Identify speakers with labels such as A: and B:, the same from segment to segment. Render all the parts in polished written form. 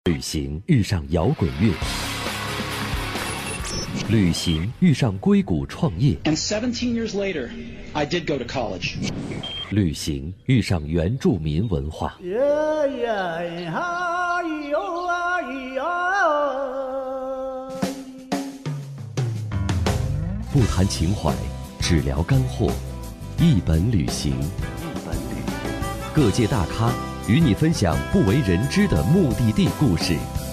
A: 旅行遇上摇滚乐，旅行遇上硅谷创业，
B: And 17 years later, I did go to college.
A: 旅行遇上原住民文化。不谈情怀，只聊干货，一本旅行。各界大咖与你分享不为人知的目的地故事。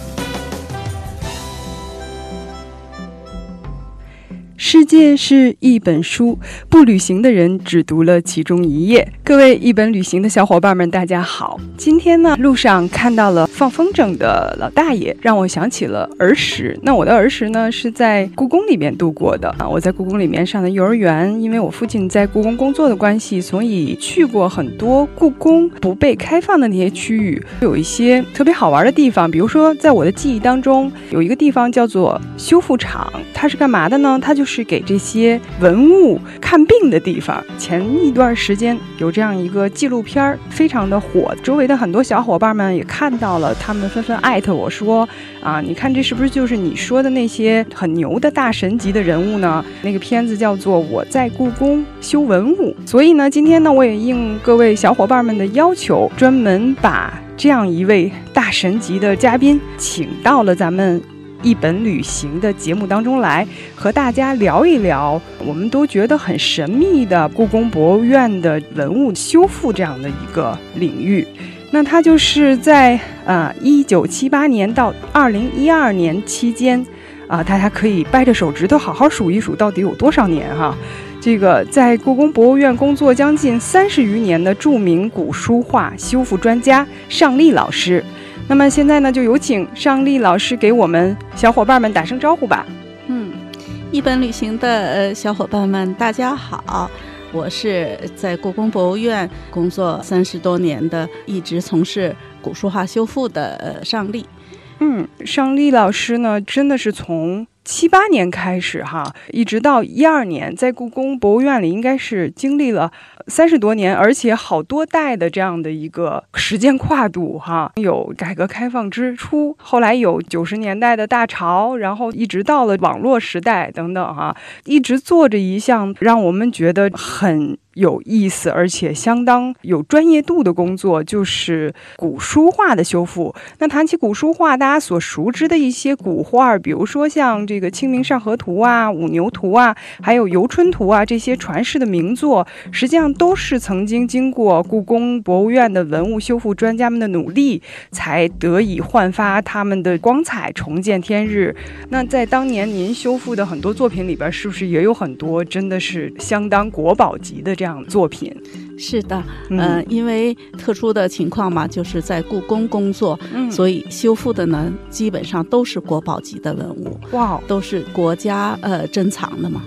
C: 世界是一本书，不旅行的人只读了其中一页。各位一本旅行的小伙伴们，大家好。今天呢，路上看到了放风筝的老大爷，让我想起了儿时。那我的儿时呢，是在故宫里面度过的我在故宫里面上的幼儿园，因为我父亲在故宫工作的关系，所以去过很多故宫不被开放的那些区域，有一些特别好玩的地方。比如说，在我的记忆当中，有一个地方叫做修复厂，它是干嘛的呢？它就是给这些文物看病的地方。前一段时间有这样一个纪录片非常的火，周围的很多小伙伴们也看到了，他们纷纷艾特我说你看这是不是就是你说的那些很牛的大神级的人物呢？那个片子叫做《我在故宫修文物》。所以呢，今天呢，我也应各位小伙伴们的要求，专门把这样一位大神级的嘉宾请到了咱们一本旅行的节目当中来，和大家聊一聊我们都觉得很神秘的故宫博物院的文物修复这样的一个领域。那它就是在1978年到2012年期间大家可以掰着手指头好好数一数到底有多少年哈。这个在故宫博物院工作将近30余年的著名古书画修复专家尚丽老师。那么现在呢，就有请尚丽老师给我们小伙伴们打声招呼吧。
D: 一本旅行的小伙伴们大家好，我是在故宫博物院工作30多年的，一直从事古书画修复的尚丽。尚丽老师呢，真的是从78年开始一直到12年，在故宫博物院里应该是经历了30多年，而且好多代的这样的一个时间跨度有改革开放之初，后来有90年代的大潮，然后一直到了网络时代等等一直做着一项让我们觉得很有意思而且相当有专业度的工作，就是古书画的修复。那谈起古书画，大家所熟知的一些古画，比如说像这个《清明上河图》五牛图还有游春图这些传世的名作，实际上都是曾经经过故宫博物院的文物修复专家们的努力，才得以焕发他们的光彩，重见天日。那在当年您修复的很多作品里边，是不是也有很多真的是相当国宝级的这样的作品？是的，因为特殊的情况嘛，就是在故宫工作，所以修复的呢，基本上都是国宝级的文物，都是国家珍藏的嘛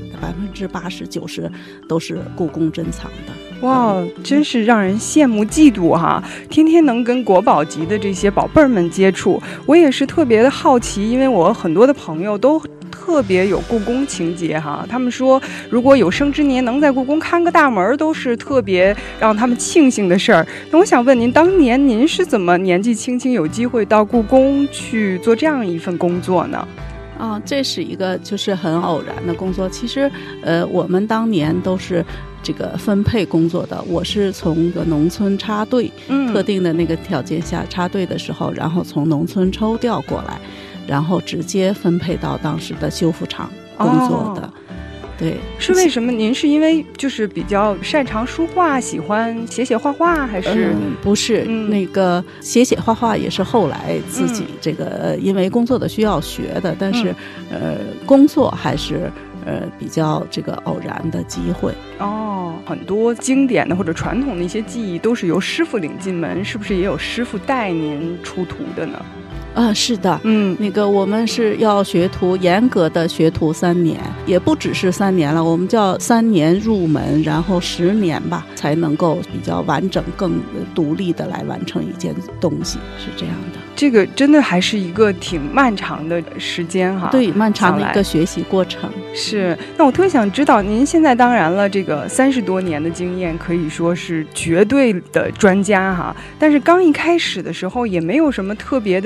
D: ，80%、90%都是故宫珍藏的。真是让人羡慕嫉妒天天能跟国宝级的这些宝贝儿们接触。我也是特别的好奇，因为我很多的朋友都特别有故宫情节他们说如果有生之年能在故宫看个大门，都是特别让他们庆幸的事儿。那我想问您，当年您是怎么年纪轻轻有机会到故宫去做这样一份工作呢？这是一个就是很偶然的工作。其实我们当年都是这个分配工作的，我是从一个农村插队，特定的那个条件下插队的时候，然后从农村抽调过来，然后直接分配到当时的修复厂工作的。对，是为什么？您是因为就是比较擅长书画，喜欢写画画，还是？不是，那个写画画也是后来自己这个因为工作的需要学的，但是工作还是比较这个偶然的机会。很多经典的或者传统的一些技艺都是由师傅领进门，是不是也有师傅带您出徒的呢？是的，那个我们是要学徒，严格的学徒3年，也不只是3年了，我们叫3年入门，然后10年吧，才能够比较完整、更独立的来完成一件东西，是这样的。这个真的还是一个挺漫长的时间对，漫长的一个学习过程。是，那我特别想知道，您现在当然了，这个30多年的经验可以说是绝对的专家但是刚一开始的时候也没有什么特别的基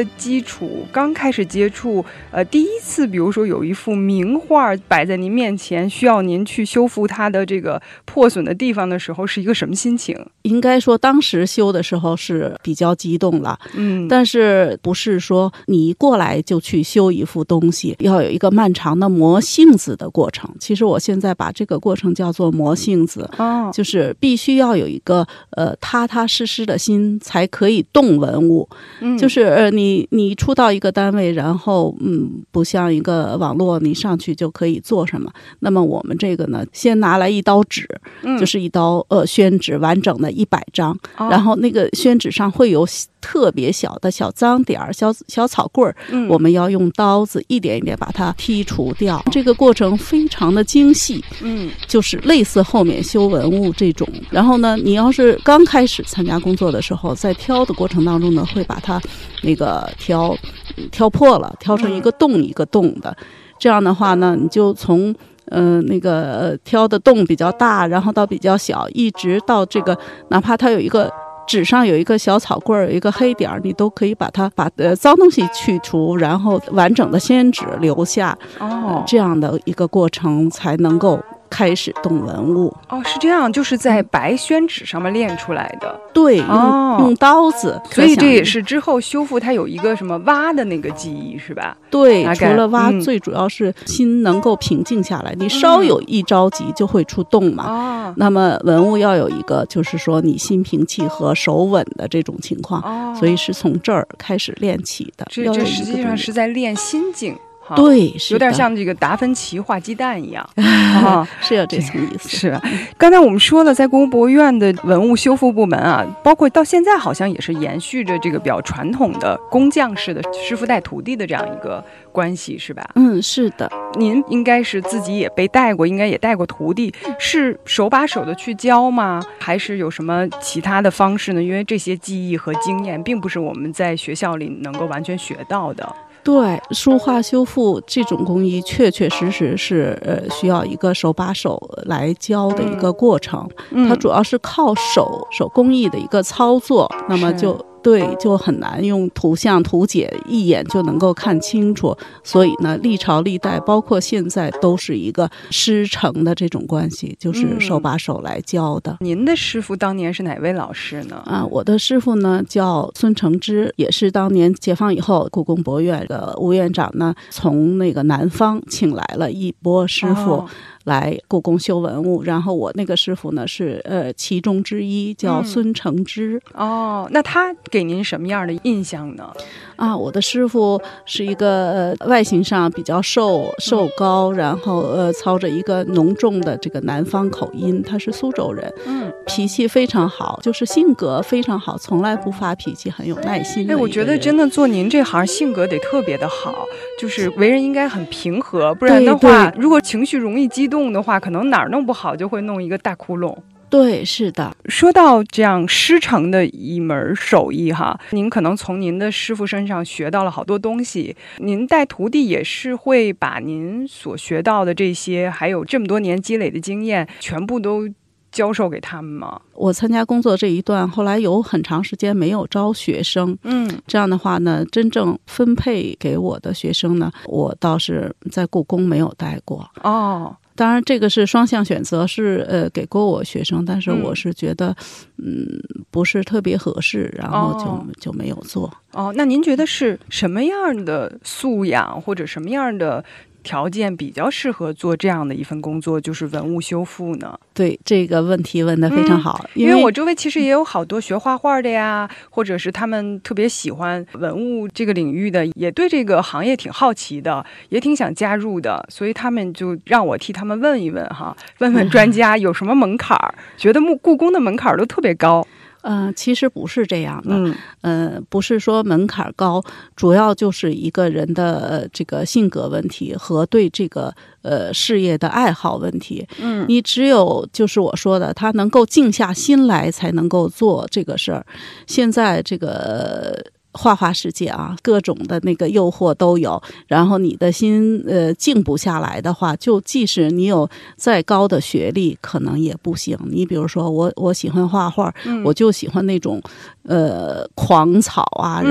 C: 础，刚开始接触，第一次比如说有一幅名画摆在您面前，需要您去修复它的这个破损的地方的时候，是一个什么心情？
D: 应该说当时修的时候是比较激动了，但是不是说你一过来就去修一幅东西，要有一个漫长的磨性子的过程。其实我现在把这个过程叫做磨性子，就是必须要有一个踏踏实实的心才可以动文物。就是你出到一个单位，然后不像一个网络你上去就可以做什么。那么我们这个呢，先拿来一刀纸，就是一刀宣纸，完整的100张，然后那个宣纸上会有特别小的小脏点儿、小草棍儿，我们要用刀子一点一点把它剔除掉。这个过程非常的精细，就是类似后面修文物这种。然后呢，你要是刚开始参加工作的时候，在挑的过程当中呢，会把它那个挑破了，挑成一个洞一个洞的。这样的话呢，你就从那个挑的洞比较大，然后到比较小，一直到这个，哪怕它有一个纸上有一个小草棍，有一个黑点，你都可以把脏东西去除，然后完整的宣纸留下。这样的一个过程才能够开始动文物。
C: 是这样，就是在白宣纸上面练出来的。
D: 对，用刀子，
C: 所以这也是之后修复它有一个什么挖的那个技艺，是吧？
D: 对，除了挖，最主要是心能够平静下来。你稍有一着急就会出动嘛。那么文物要有一个，就是说你心平气和、手稳的这种情况。所以是从这儿开始练起的。
C: 这实际上是在练心境。
D: 对，
C: 有点像这个达芬奇画鸡蛋一样。
D: 是有这层意思。
C: 是，刚才我们说了，在故宫博物院的文物修复部门啊，包括到现在好像也是延续着这个比较传统的工匠式的师傅带徒弟的这样一个关系，是吧？
D: 是的。
C: 您应该是自己也被带过，应该也带过徒弟，是手把手的去教吗？还是有什么其他的方式呢？因为这些技艺和经验并不是我们在学校里能够完全学到的。
D: 对，书画修复这种工艺确确实实是需要一个手把手来教的一个过程。它主要是靠手工艺的一个操作，那么就很难用图像图解一眼就能够看清楚。所以呢，历朝历代包括现在都是一个师承的这种关系，就是手把手来教的。
C: 您的师傅当年是哪位老师呢？
D: 我的师傅呢叫孙承之，也是当年解放以后故宫博物院的吴院长呢从那个南方请来了一波师傅来故宫修文物，然后我那个师傅呢是其中之一，叫孙承之。
C: 那他给您什么样的印象呢？
D: 我的师傅是一个外形上比较瘦高，然后操着一个浓重的这个南方口音，他是苏州人。脾气非常好，就是性格非常好，从来不发脾气，很有耐心的。
C: 我觉得真的做您这行性格得特别的好，就是为人应该很平和，不然的话如果情绪容易激动的话，可能哪儿弄不好就会弄一个大窟窿。
D: 对，是的。
C: 说到这样师承的一门手艺哈，您可能从您的师傅身上学到了好多东西。您带徒弟也是会把您所学到的这些，还有这么多年积累的经验，全部都教授给他们吗？
D: 我参加工作这一段，后来有很长时间没有招学生。这样的话呢，真正分配给我的学生呢，我倒是在故宫没有带过。当然这个是双向选择，是给过我学生，但是我是觉得不是特别合适，然后就没有做。
C: 那您觉得是什么样的素养或者什么样的条件比较适合做这样的一份工作，就是文物修复呢？
D: 对，这个问题问得非常好。
C: 因为我周围其实也有好多学画画的呀，或者是他们特别喜欢文物这个领域的，也对这个行业挺好奇的，也挺想加入的，所以他们就让我替他们问一问哈，问问专家有什么门槛儿，觉得故宫的门槛都特别高。
D: 其实不是这样的。不是说门槛高，主要就是一个人的这个性格问题和对这个事业的爱好问题。你只有就是我说的，他能够静下心来，才能够做这个事儿。现在这个画画世界啊，各种的那个诱惑都有，然后你的心静不下来的话，就即使你有再高的学历可能也不行。你比如说我喜欢画画，我就喜欢那种狂草啊，然后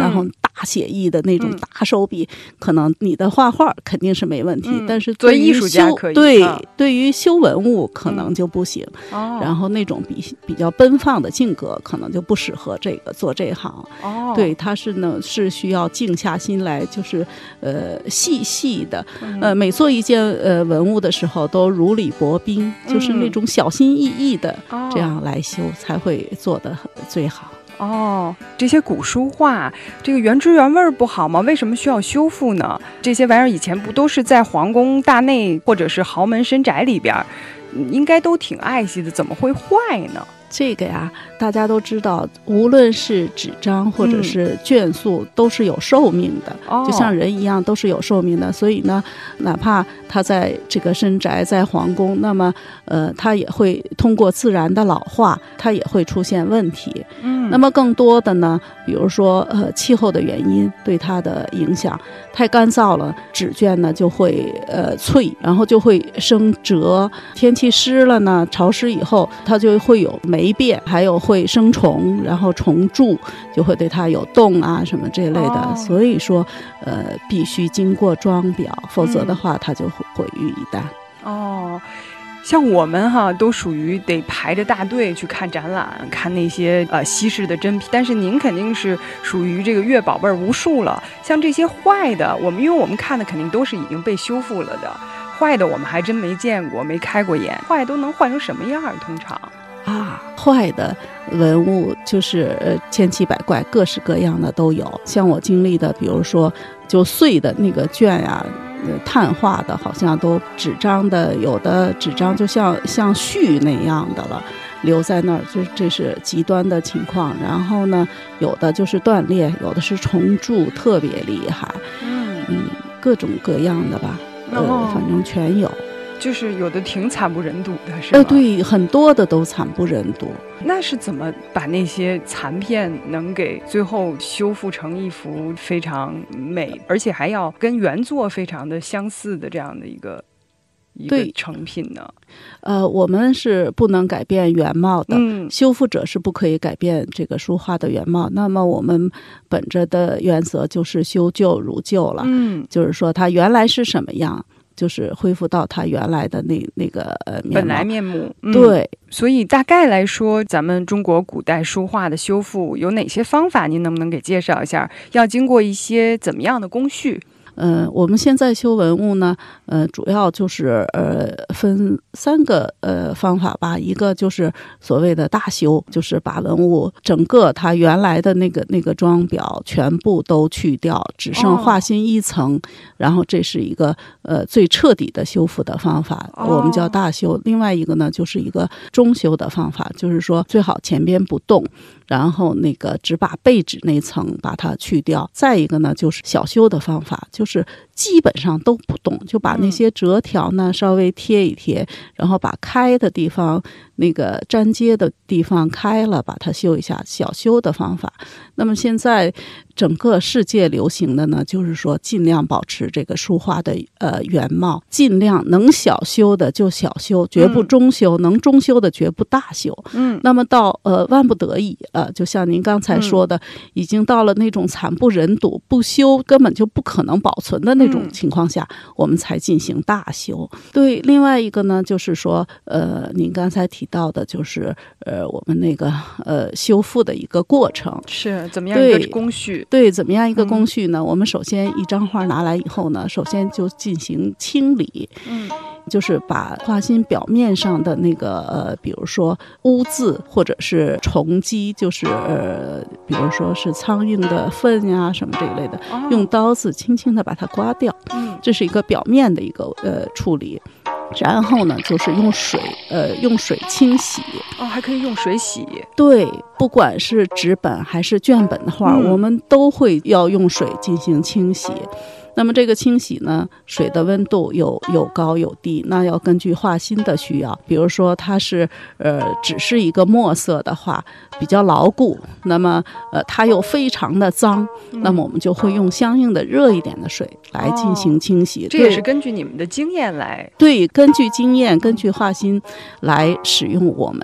D: 写意的那种大手笔，可能你的画画肯定是没问题，但是
C: 做艺术家可以，
D: 对于修文物可能就不行。然后那种比较奔放的性格可能就不适合做这行。对，他是需要静下心来，就是细细的，每做一件文物的时候都如履薄冰，就是那种小心翼翼的这样来修，才会做得最好。
C: 这些古书画这个原汁原味不好吗？为什么需要修复呢？这些玩意儿以前不都是在皇宫大内或者是豪门深宅里边，应该都挺爱惜的，怎么会坏呢？
D: 这个呀，大家都知道，无论是纸张或者是卷塑，都是有寿命的，就像人一样，都是有寿命的。所以呢，哪怕它在这个深宅，在皇宫，那么它也会通过自然的老化，它也会出现问题。那么更多的呢，比如说气候的原因对它的影响，太干燥了，纸卷呢就会脆，然后就会生折。天气湿了呢，潮湿以后，它就会有霉变，还有会生虫，然后虫蛀，就会对它有冻啊什么这类的。所以说必须经过装裱，否则的话它就会毁于一旦。
C: 像我们都属于得排着大队去看展览，看那些稀世的珍品，但是您肯定是属于这个阅宝贝无数了。像这些坏的，因为我们看的肯定都是已经被修复了的，坏的我们还真没见过，没开过眼。坏都能坏成什么样？通常
D: 坏的文物就是千奇百怪，各式各样的都有。像我经历的，比如说就碎的那个卷呀，碳化的，好像都纸张的，有的纸张就像絮那样的了，留在那儿，这是极端的情况。然后呢，有的就是断裂，有的是虫蛀，特别厉害。各种各样的吧，反正全有。
C: 就是有的挺惨不忍睹的，是吗？
D: 对，很多的都惨不忍睹。
C: 那是怎么把那些残片能给最后修复成一幅非常美，而且还要跟原作非常的相似的这样的一个成品呢？
D: 我们是不能改变原貌的，修复者是不可以改变这个书画的原貌。那么我们本着的原则就是修旧如旧了，就是说它原来是什么样，就是恢复到它原来的那个
C: 本来面目。
D: 对，
C: 所以大概来说，咱们中国古代书画的修复有哪些方法？您能不能给介绍一下？要经过一些怎么样的工序？
D: 我们现在修文物呢，主要就是分3个方法吧。一个就是所谓的大修，就是把文物整个它原来的那个装裱全部都去掉，只剩画心一层，然后这是一个最彻底的修复的方法，我们叫大修。另外一个呢，就是一个中修的方法，就是说最好前边不动，然后那个只把背纸那层把它去掉。再一个呢，就是小修的方法，就是基本上都不动，就把那些折条呢稍微贴一贴，然后把开的地方那个粘接的地方开了，把它修一下，小修的方法。那么现在整个世界流行的呢，就是说尽量保持这个书画的原貌，尽量能小修的就小修，绝不中修，能中修的绝不大修。那么到万不得已就像您刚才说的，已经到了那种惨不忍睹，不修根本就不可能保存的那种情况下，我们才进行大修。对，另外一个呢，就是说您刚才提到的，就是我们那个修复的一个过程，
C: 是怎么样一个工序？
D: 对，怎么样一个工序呢？我们首先一张画拿来以后呢，首先就进行清理，就是把画心表面上的那个比如说污渍或者是虫迹，就是比如说是苍蝇的粪呀什么这一类的，用刀子轻轻的把它刮掉，这是一个表面的一个处理。然后呢，就是用水清洗。
C: 还可以用水洗。
D: 对，不管是纸本还是卷本的画，我们都会要用水进行清洗。那么这个清洗呢，水的温度有高有低，那要根据画心的需要。比如说它是只是一个墨色的画，比较牢固，那么它又非常的脏，那么我们就会用相应的热一点的水来进行清洗。
C: 这也是根据你们的经验来。
D: 对，根据经验，根据画心来使用我们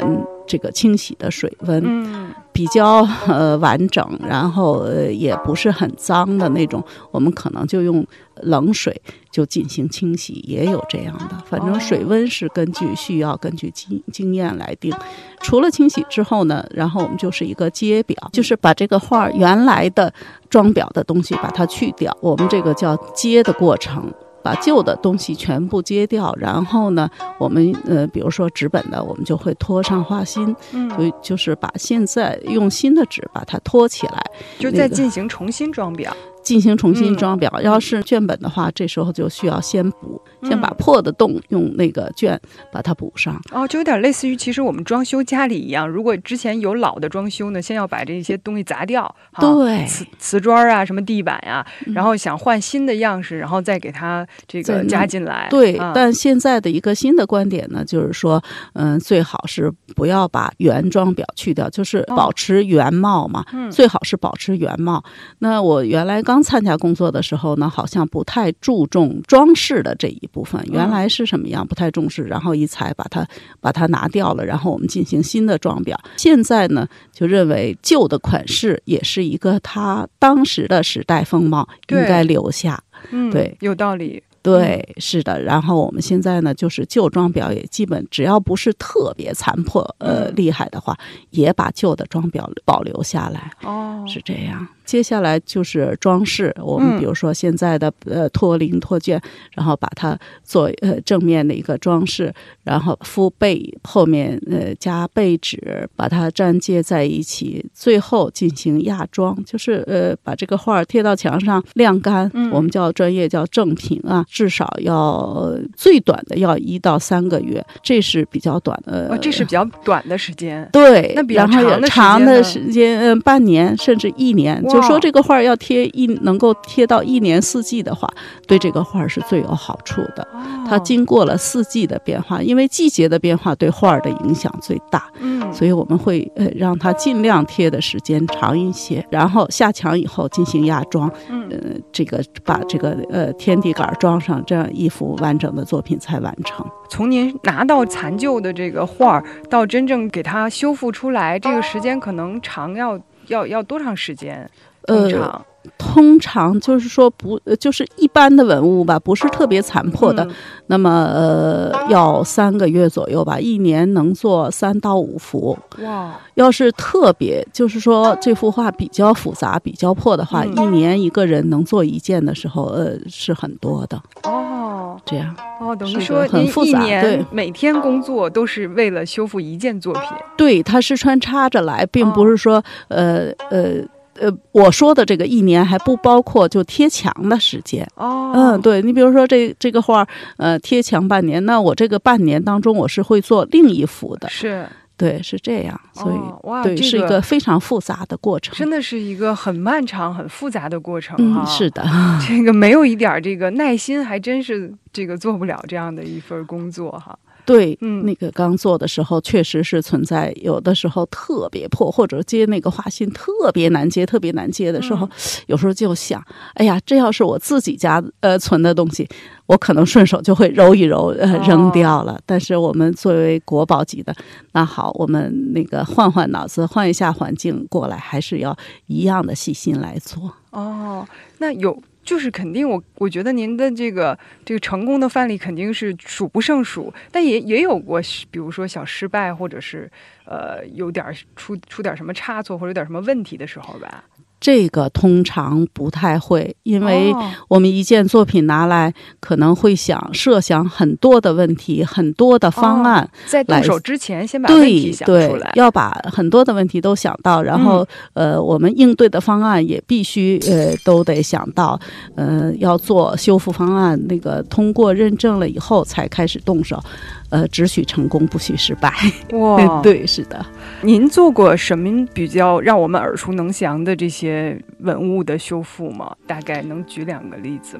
D: 这个清洗的水温，比较完整，然后也不是很脏的那种，我们可能就用冷水就进行清洗，也有这样的。反正水温是根据需要，根据经验来定。除了清洗之后呢，然后我们就是一个揭表，就是把这个画原来的装裱的东西把它去掉，我们这个叫揭的过程。把旧的东西全部揭掉，然后呢，我们比如说纸本的，我们就会拖上画芯，就是把现在用新的纸把它拖起来，
C: 就再进行重新装裱。
D: 进行重新装裱，要是卷本的话，这时候就需要先把破的洞用那个卷把它补上。
C: 就有点类似于其实我们装修家里一样，如果之前有老的装修呢，先要把这些东西砸掉，
D: 对，
C: 瓷砖啊，什么地板呀，然后想换新的样式，然后再给它这个加进来。
D: 对，但现在的一个新的观点呢，就是说，最好是不要把原装裱去掉，就是保持原貌嘛，最好是保持原貌。那我原来刚参加工作的时候呢，好像不太注重装饰的这一部分，原来是什么样不太重视，然后一裁把它拿掉了，然后我们进行新的装裱。现在呢，就认为旧的款式也是一个它当时的时代风貌，应该留下。对，
C: 有道理。
D: 对，是的。然后我们现在呢，就是旧装裱也基本只要不是特别残破厉害的话，也把旧的装裱保留下来。是这样。接下来就是装饰，我们比如说现在的托绫托卷，然后把它做正面的一个装饰，然后敷背，后面加背纸，把它粘接在一起，最后进行压装，就是把这个画贴到墙上晾干，我们专业叫正品啊，至少要最短的要1到3个月，这是比较短的。
C: 这是比较短的时间。
D: 对，
C: 那比较
D: 长的时间半年甚至1年。就说这个画要能够贴到1年4季的话，对这个画是最有好处的。它经过了4季的变化，因为季节的变化对画的影响最大，所以我们会让它尽量贴的时间长一些，然后下墙以后进行压装，把这个天地杆装上，这样一幅完整的作品才完成。
C: 从您拿到残旧的这个画到真正给它修复出来，这个时间可能长要多长时间？
D: 通常就是说就是一般的文物吧，不是特别残破的，那么要3个月左右吧，1年能做3到5幅。要是特别就是说这幅画比较复杂比较破的话，1年一个人能做1件的时候是很多的。这样
C: 等于说您1年每天工作都是为了修复1件作品。
D: 对，它是穿插着来，并不是说我说的这个1年还不包括就贴墙的时间。对，你比如说这个画贴墙半年，那我这个半年当中我是会做另一幅的。对，是这样，所以对，是一个非常复杂的过程，
C: 真的是一个很漫长很复杂的过程。
D: 是的，
C: 这个没有一点这个耐心，还真是这个做不了这样的一份工作哈。
D: 对，那个刚做的时候确实是存在，有的时候特别破，或者接那个画芯特别难接的时候，有时候就想，哎呀，这要是我自己家存的东西，我可能顺手就会揉一揉扔掉了。但是我们作为国宝级的，那好，我们那个换脑子，换一下环境过来，还是要一样的细心来做。
C: 那就是肯定我觉得您的这个成功的范例肯定是数不胜数，但也有过比如说小失败，或者是有点出点什么差错或者有点什么问题的时候吧。
D: 这个通常不太会，因为我们一件作品拿来可能会设想很多的问题，很多的方案，
C: 在动手之前先把问题想出来。
D: 对，要把很多的问题都想到，然后我们应对的方案也必须都得想到，要做修复方案，那个通过认证了以后才开始动手。只许成功不许失败。对，是的。
C: 您做过什么比较让我们耳熟能详的这些文物的修复吗？大概能举2个例子吗？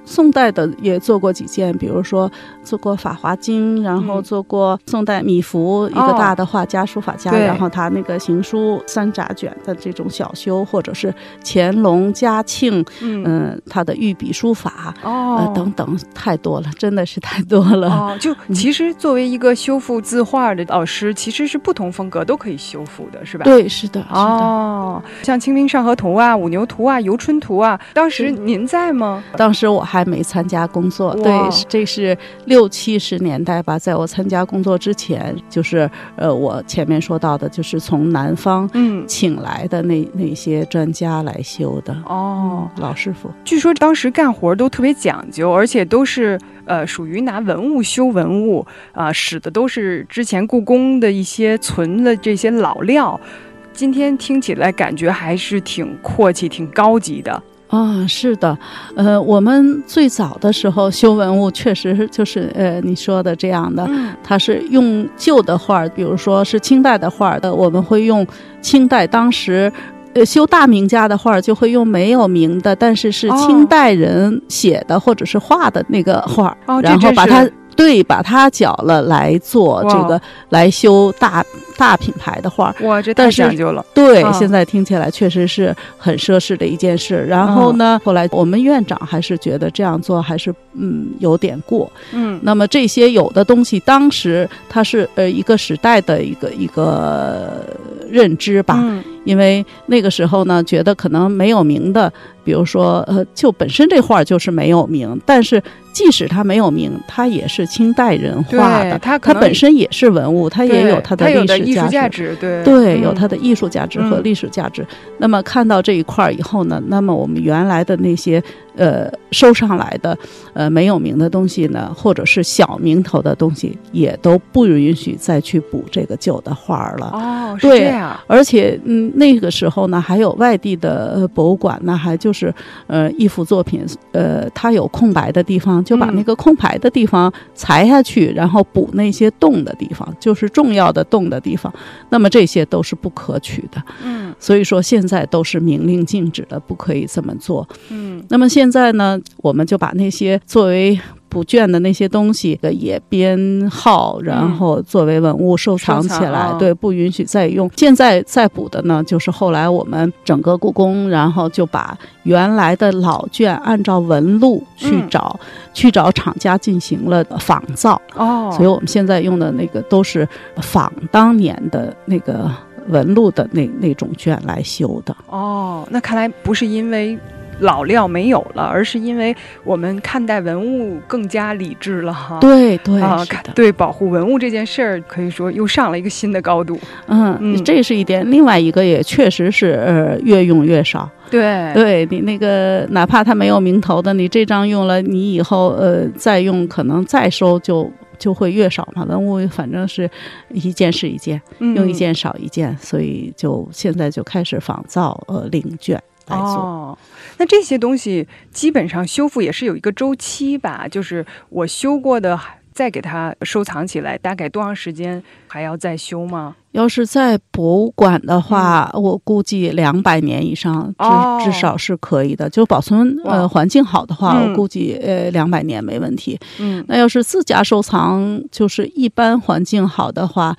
D: 宋代的也做过几件，比如说做过《法华经》，然后做过宋代米芾，一个大的画家书法家，然后他那个行书三札卷的这种小修，或者是乾隆、嘉庆，他的御笔书法，等等，太多了，真的是太多了。
C: 就其实作为一个修复字画的老师，其实是不同风格都可以修复的，是吧？
D: 对，是的，
C: 像《清明上河图》啊、《五牛图》啊、《游春图》啊，当时您在吗？
D: 当时我还没参加工作，对，这是60、70年代吧，在我参加工作之前，就是我前面说到的，就是从南方请来的那些专家来修的老师傅。
C: 据说当时干活都特别讲究，而且都是属于拿文物修文物使的都是之前故宫的一些存的这些老料。今天听起来感觉还是挺阔气、挺高级的。
D: 是的，我们最早的时候修文物确实就是你说的这样的，它是用旧的画，比如说是清代的画的，我们会用清代当时修大名家的画，就会用没有名的，但是是清代人写的或者是画的那个画，然后把它绞了来做这个，来修大品牌的画。
C: 哇，这太讲究了。
D: 对，现在听起来确实是很奢侈的一件事。然后呢，后来我们院长还是觉得这样做还是有点过。那么这些有的东西，当时它是一个时代的一个认知吧。因为那个时候呢，觉得可能没有名的，比如说就本身这画就是没有名，但是即使它没有名，它也是清代人画的，它本身也是文物，它也有它的历史价值，对，有它的艺术价值和历史价值。那么看到这一块以后呢，那么我们原来的那些收上来的没有名的东西呢，或者是小名头的东西，也都不允许再去补这个旧的画了。
C: 是这样。
D: 而且那个时候呢，还有外地的博物馆呢，还就是一幅作品它有空白的地方，就把那个空白的地方裁下去，然后补那些洞的地方，就是重要的洞的地方。那么这些都是不可取的。所以说现在都是明令禁止的，不可以这么做。那么现在呢，我们就把那些作为补卷的那些东西也编号，然后作为文物收藏起来，对，不允许再用。现在再补的呢，就是后来我们整个故宫，然后就把原来的老卷按照纹路去找厂家进行了仿造。所以我们现在用的那个都是仿当年的那个纹路的那种卷来修的。
C: 那看来不是因为老料没有了，而是因为我们看待文物更加理智了哈。
D: 对，
C: 对，保护文物这件事儿可以说又上了一个新的高度。
D: 这是一点。另外一个也确实是越用越少。对，你那个哪怕它没有名头的，你这张用了，你以后再用可能再收就会越少嘛。文物反正是一件是一件，用一件少一件，所以就现在就开始仿造领卷来做。
C: 那这些东西基本上修复也是有一个周期吧，就是我修过的再给它收藏起来，大概多长时间还要再修吗？
D: 要是在博物馆的话，我估计200年以上至少是可以的。就保存环境好的话，我估计200年没问题。那要是自家收藏，就是一般环境好的话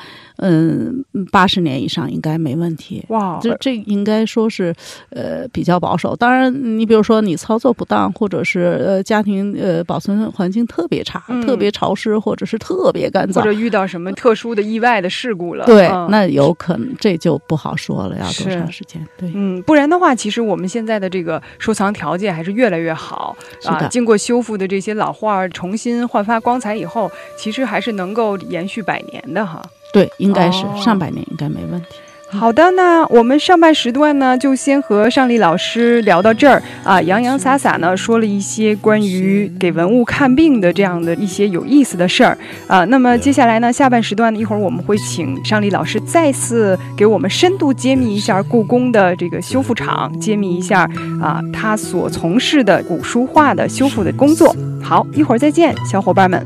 D: ，80年以上应该没问题。这应该说是比较保守。当然你比如说你操作不当，或者是家庭保存环境特别差，特别潮湿，或者是特别干燥，
C: 或者遇到什么特殊的意外的事故了，
D: 对，那有可能这就不好说了，要多长时间？对，
C: 不然的话，其实我们现在的这个收藏条件还是越来越好经过修复的这些老画重新焕发光彩以后，其实还是能够延续100年的哈。
D: 对，应该是上100年应该没问题。
C: 好的，那我们上半时段呢，就先和尚丽老师聊到这儿洋洋洒洒呢说了一些关于给文物看病的这样的一些有意思的事儿那么接下来呢，下半时段呢，一会儿我们会请尚丽老师再次给我们深度揭秘一下故宫的这个修复厂，揭秘一下他所从事的古书画的修复的工作。好，一会儿再见，小伙伴们。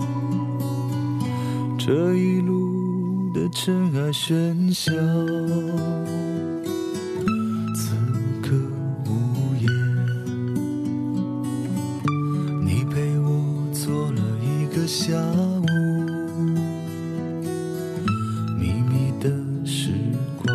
E: 这一路的尘埃喧嚣，此刻无言， 下午，秘密的时光。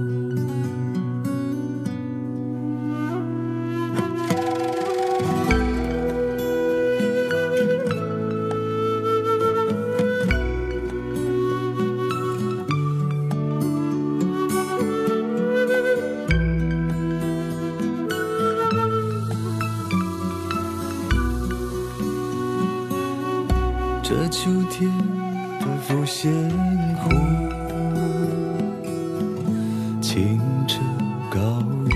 E: 这秋天的浮现湖，清澈高原，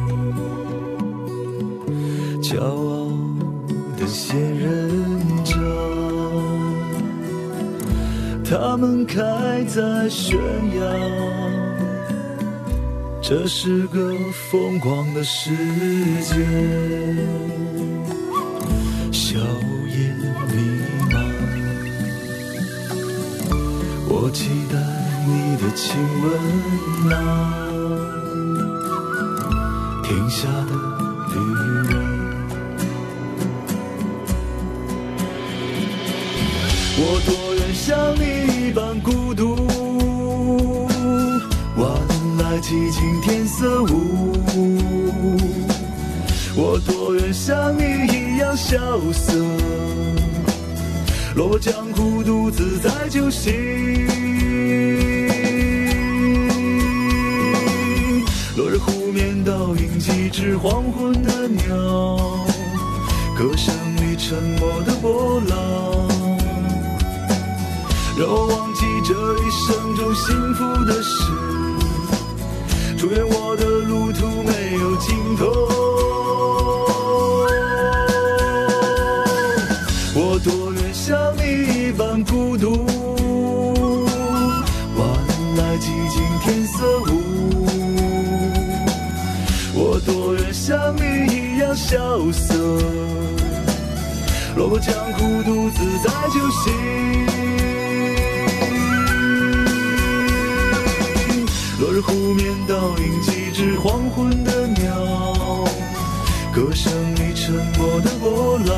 E: 骄傲的仙人掌，它们开在悬崖。这是个疯狂的世界，笑颜弥漫。我期待你的亲吻啊，停下的旅人。我多愿像你一般孤独，晚来寂静天色无。我多愿像你一样萧瑟，落江湖独自在酒醒。落日湖面倒映几只黄昏的鸟，歌声里沉默的波浪，让我忘记这一生中幸福的事，祝愿我的路途没有尽头。我多愿像你一般孤独，晚来寂静天色无。我多愿像你一样萧瑟，落江湖独自在酒醒。落日湖面倒映几只黄昏的鸟，歌声里沉默的波浪，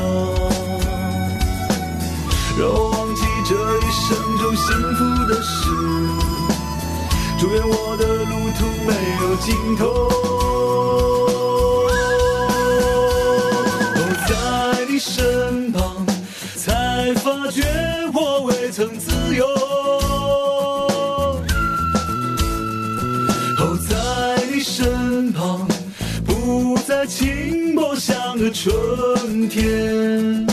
E: 让我忘记这一生中幸福的事，祝愿我的路途没有尽头。在你身旁，才发觉我未曾自由。在你身旁，不再轻薄像个春天。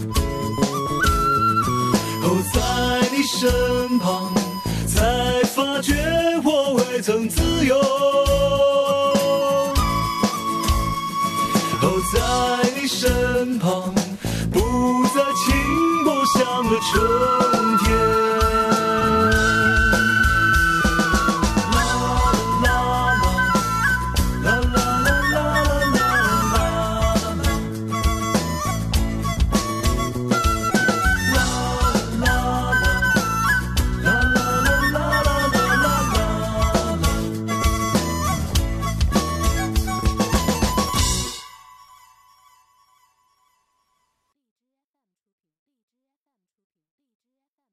E: 在你身旁，才发觉我未曾自由。在你身旁，不再轻薄像个春天。